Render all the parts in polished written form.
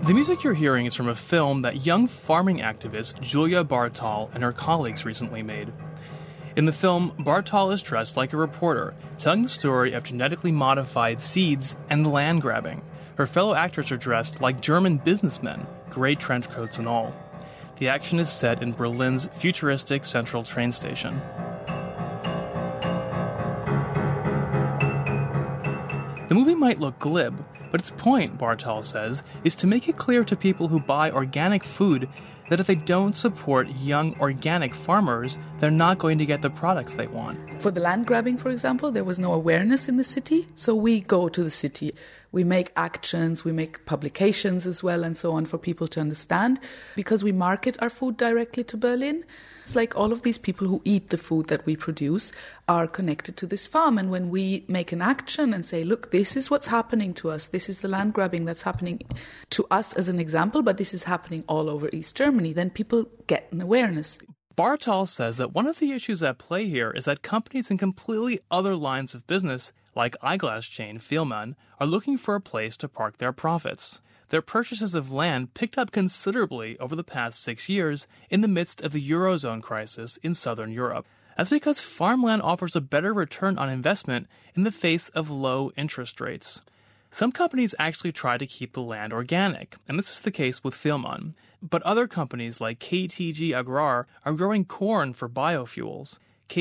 The music you're hearing is from a film that young farming activist Julia Bartal and her colleagues recently made. In the film, Bartal is dressed like a reporter, telling the story of genetically modified seeds and land grabbing. Her fellow actors are dressed like German businessmen, gray trench coats and all. The action is set in Berlin's futuristic central train station. The movie might look glib, but its point, Bartal says, is to make it clear to people who buy organic food that if they don't support young organic farmers, they're not going to get the products they want. For the land grabbing, for example, there was no awareness in the city, so we go to the city. We make actions, we make publications as well and so on for people to understand, because we market our food directly to Berlin. It's like all of these people who eat the food that we produce are connected to this farm. And when we make an action and say, look, this is what's happening to us, this is the land grabbing that's happening to us as an example, but this is happening all over East Germany, then people get an awareness. Bartal says that one of the issues at play here is that companies in completely other lines of business, like eyeglass chain Fielmann, are looking for a place to park their profits. Their purchases of land picked up considerably over the past 6 years in the midst of the Eurozone crisis in southern Europe. That's because farmland offers a better return on investment in the face of low interest rates. Some companies actually try to keep the land organic, and this is the case with Fielmann. But other companies like KTG Agrar are growing corn for biofuels.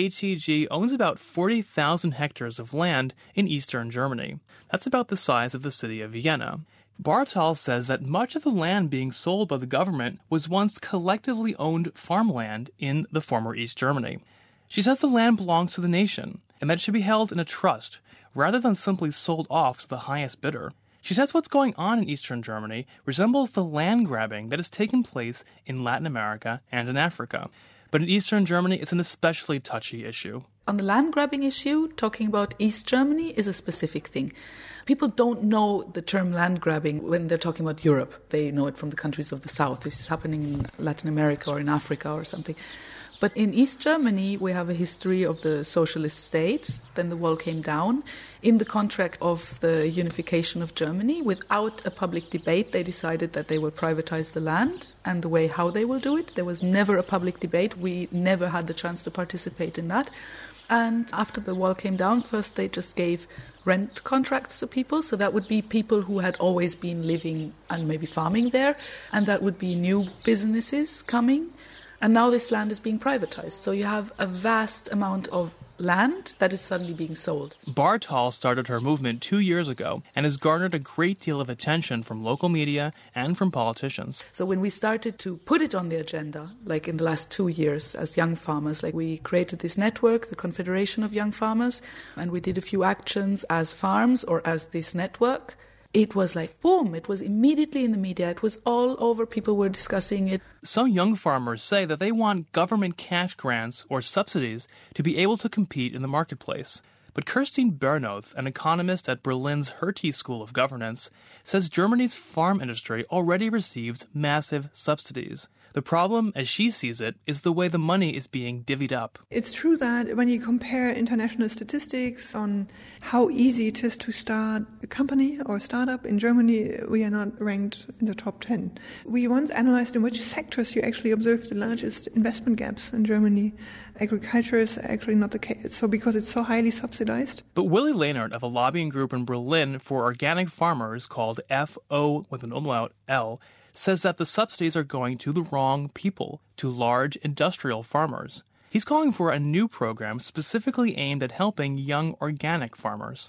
KTG owns about 40,000 hectares of land in eastern Germany. That's about the size of the city of Vienna. Bartal says that much of the land being sold by the government was once collectively owned farmland in the former East Germany. She says the land belongs to the nation, and that it should be held in a trust, rather than simply sold off to the highest bidder. She says what's going on in eastern Germany resembles the land grabbing that has taken place in Latin America and in Africa. But in eastern Germany, it's an especially touchy issue. On the land grabbing issue, talking about East Germany is a specific thing. People don't know the term land grabbing when they're talking about Europe. They know it from the countries of the South. This is happening in Latin America or in Africa or something. But in East Germany, we have a history of the socialist state. Then the wall came down. In the contract of the unification of Germany, without a public debate, they decided that they will privatize the land and the way how they will do it. There was never a public debate. We never had the chance to participate in that. And after the wall came down, first they just gave rent contracts to people. So that would be people who had always been living and maybe farming there. And that would be new businesses coming. And now this land is being privatized. So you have a vast amount of land that is suddenly being sold. Bartal started her movement 2 years ago and has garnered a great deal of attention from local media and from politicians. So when we started to put it on the agenda, like in the last 2 years as young farmers, like we created this network, the Confederation of Young Farmers, and we did a few actions as farms or as this network. It was like, boom, it was immediately in the media. It was all over. People were discussing it. Some young farmers say that they want government cash grants or subsidies to be able to compete in the marketplace. But Kerstin Bernoth, an economist at Berlin's Hertie School of Governance, says Germany's farm industry already receives massive subsidies. The problem, as she sees it, is the way the money is being divvied up. It's true that when you compare international statistics on how easy it is to start a company or a startup in Germany, we are not ranked in the top 10. We once analyzed in which sectors you actually observe the largest investment gaps in Germany. Agriculture is actually not the case, so because it's so highly subsidized. But Willy Lehnert of a lobbying group in Berlin for organic farmers called FO with an umlaut L says that the subsidies are going to the wrong people, to large industrial farmers. He's calling for a new program specifically aimed at helping young organic farmers.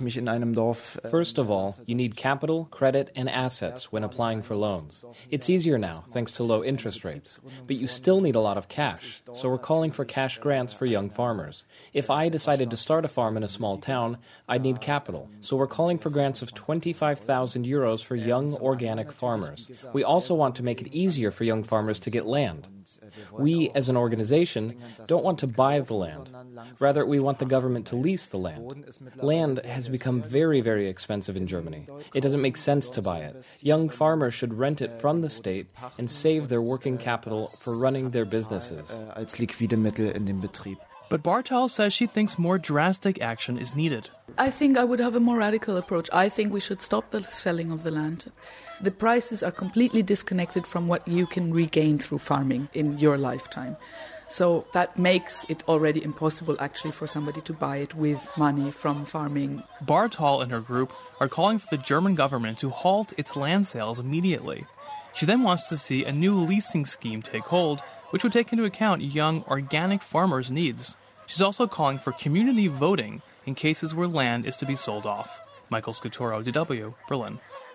First of all, you need capital, credit, and assets when applying for loans. It's easier now, thanks to low interest rates. But you still need a lot of cash, so we're calling for cash grants for young farmers. If I decided to start a farm in a small town, I'd need capital. So we're calling for grants of 25,000 euros for young organic farmers. We also want to make it easier for young farmers to get land. We, as an organization, don't want to buy the land. Rather, we want the government to lease the land. Land has become very, very expensive in Germany. It doesn't make sense to buy it. Young farmers should rent it from the state and save their working capital for running their businesses. But Bartal says she thinks more drastic action is needed. I think I would have a more radical approach. I think we should stop the selling of the land. The prices are completely disconnected from what you can regain through farming in your lifetime. So that makes it already impossible actually for somebody to buy it with money from farming. Bartal and her group are calling for the German government to halt its land sales immediately. She then wants to see a new leasing scheme take hold, which would take into account young organic farmers' needs. She's also calling for community voting in cases where land is to be sold off. Michael Scaturo, DW, Berlin.